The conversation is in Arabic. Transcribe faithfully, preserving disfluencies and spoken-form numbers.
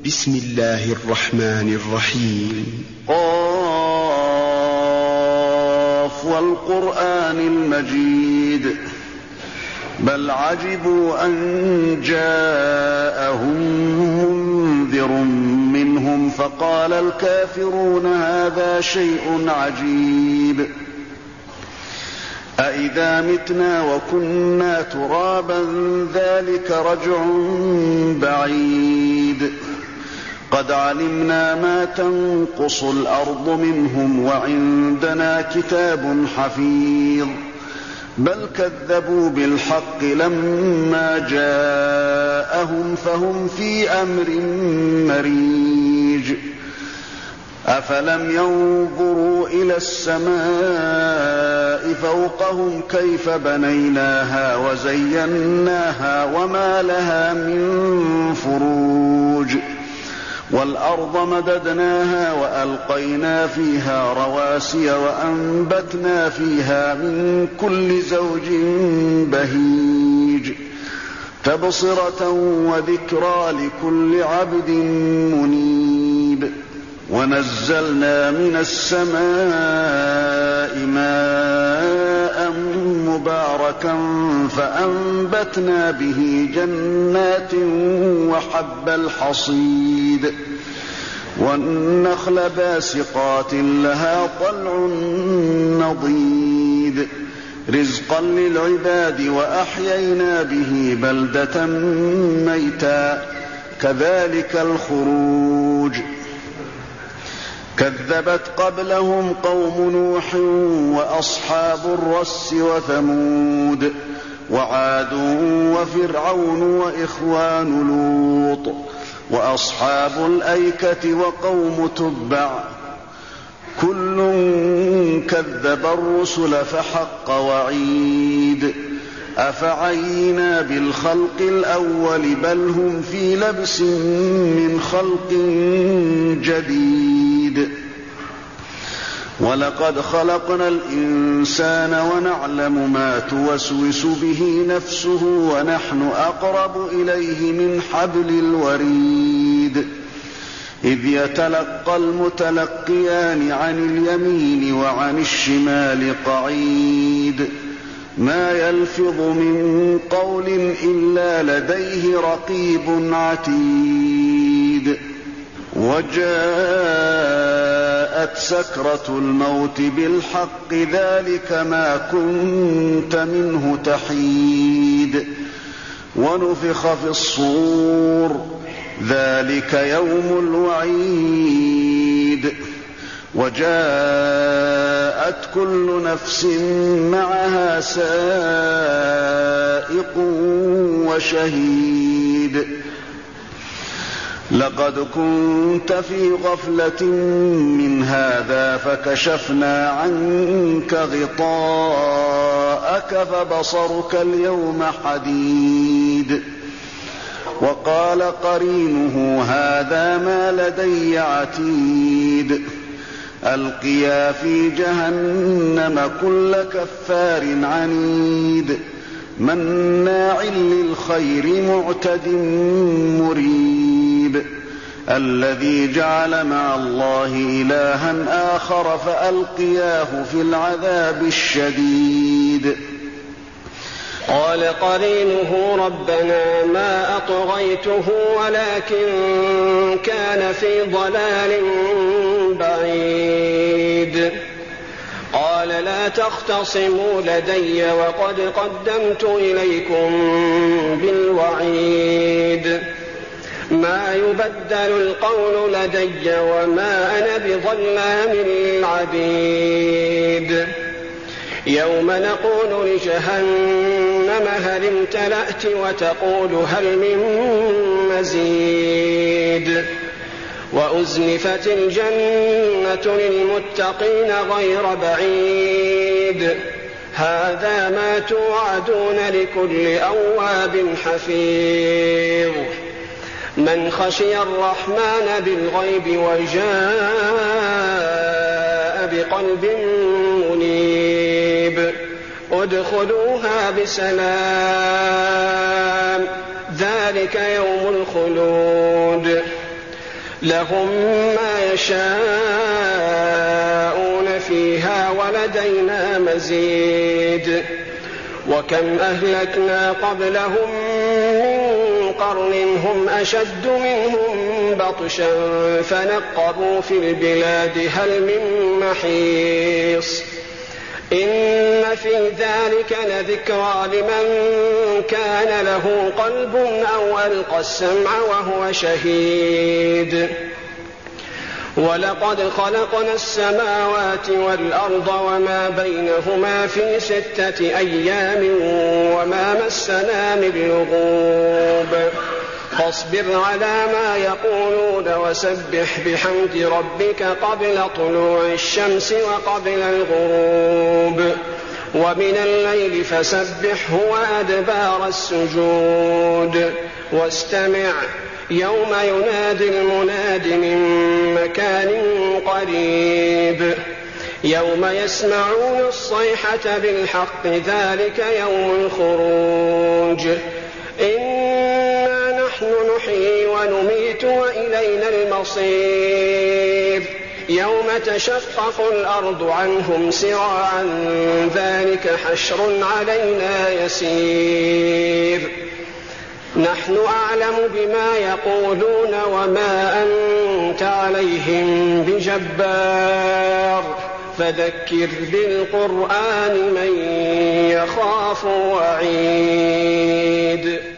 بسم الله الرحمن الرحيم. قاف والقرآن المجيد بل عجبوا أن جاءهم منذر منهم فقال الكافرون هذا شيء عجيب أإذا متنا وكنا ترابا ذلك رجع بعيد قد علمنا ما تنقص الأرض منهم وعندنا كتاب حفيظ بل كذبوا بالحق لما جاءهم فهم في أمر مريج أفلم ينظروا إلى السماء فوقهم كيف بنيناها وزيناها وما لها من فروج والأرض مددناها وألقينا فيها رواسي وأنبتنا فيها من كل زوج بهيج تبصرة وذكرى لكل عبد منيب ونزلنا من السماء ماء مباركا فأنبتنا به جنات وحب الحصيد والنخل باسقات لها طلع نضيد رزقا للعباد وأحيينا به بلدة ميتا كذلك الخروج كذبت قبلهم قوم نوح وأصحاب الرس وثمود وعاد وفرعون وإخوان لوط وأصحاب الأيكة وقوم تبع كل كذب الرسل فحق وعيد أفعينا بالخلق الأول بل هم في لبس من خلق جديد ولقد خلقنا الإنسان ونعلم ما توسوس به نفسه ونحن أقرب إليه من حبل الوريد إذ يتلقى المتلقيان عن اليمين وعن الشمال قعيد ما يلفظ من قول إلا لديه رقيب عتيد وجاءت سكرة الموت بالحق ذلك ما كنت منه تحيد ونفخ في الصور ذلك يوم الوعيد وجاءت كل نفس معها سائق وشهيد لقد كنت في غفلة من هذا فكشفنا عنك غطاءك فبصرك اليوم حديد وقال قرينه هذا ما لدي عتيد ألقيا في جهنم كل كفار عنيد مناع للخير معتد مريب الذي جعل مع الله إلها آخر فألقياه في العذاب الشديد قال قرينه ربنا ما أطغيته ولكن كان في ضلال بعيد قال لا تختصموا لدي وقد قدمت إليكم بالوعيد ما يبدل القول لدي وما أنا بظلام للعبيد يوم نقول لجهنم هل امتلأت وتقول هل من مزيد وأزلفت الجنة للمتقين غير بعيد هذا ما توعدون لكل أواب حفيظ من خشي الرحمن بالغيب وجاء بقلب منيب ادخلوها بسلام ذلك يوم الخلود لهم ما يشاءون فيها ولدينا مزيد وكم أهلكنا قبلهم من قرن هم أشد منهم بطشا فنقبوا في البلاد هل من محيص إن في ذلك لذكرى لمن كان له قلب أو ألقى السمع وهو شهيد ولقد خلقنا السماوات والأرض وما بينهما في ستة أيام وما مسنا من لغوب فاصبر على ما يقولون وسبح بحمد ربك قبل طلوع الشمس وقبل الغروب ومن الليل فسبحه وأدبار السجود واستمع يوم ينادي المناد من مكان قريب يوم يسمعون الصيحة بالحق ذلك يوم الخروج إنا نحن نحيي ونميت وإلينا المصير يوم تشقق الأرض عنهم سراعا ذلك حشر علينا يسير نحن أعلم بما يقولون وما أنت عليهم بجبار فذكر بالقرآن من يخاف وعيد